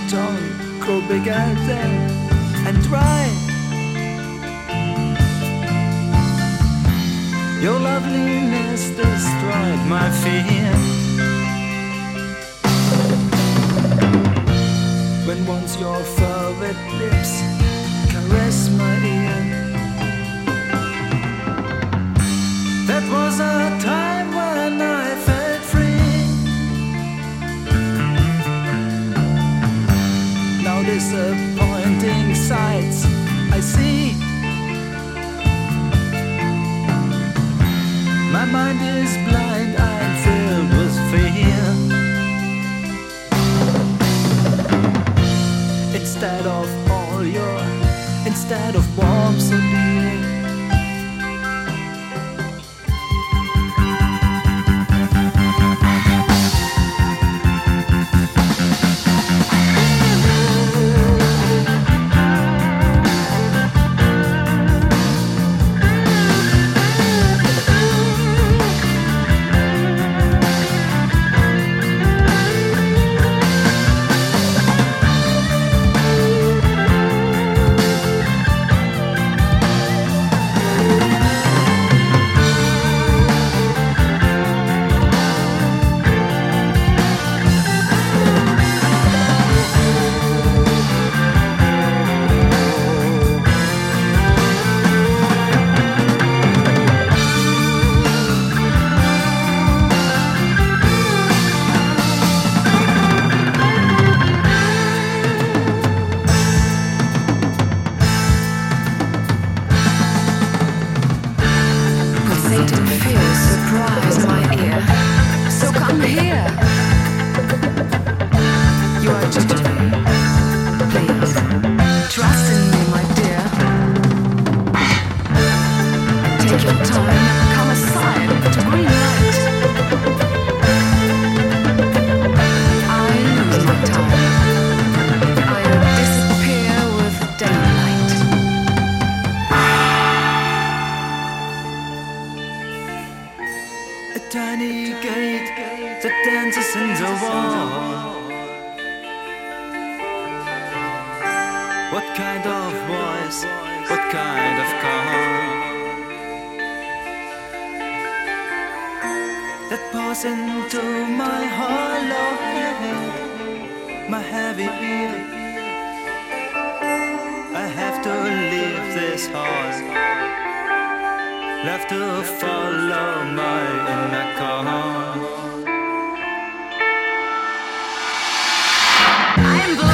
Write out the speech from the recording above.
tongue grow bigger then and dry. Your loveliness destroyed my fear. When once your velvet lips caress my ear, that was a time when I felt free. Now disappointing sights I see. My mind is blind, I'm filled with fear. Instead of warmth so dear, Satan fears surprise my ear. So come here. You are jittery. Please, trust in me, my dear. Take your time, come aside to green light. I lose my time. I disappear with daylight. a tiny gate that dances in the wall. What kind of voice, what kind of call that pours into my hollow head, my heavy ear? I have to leave this hall, left to follow my inner call. I'm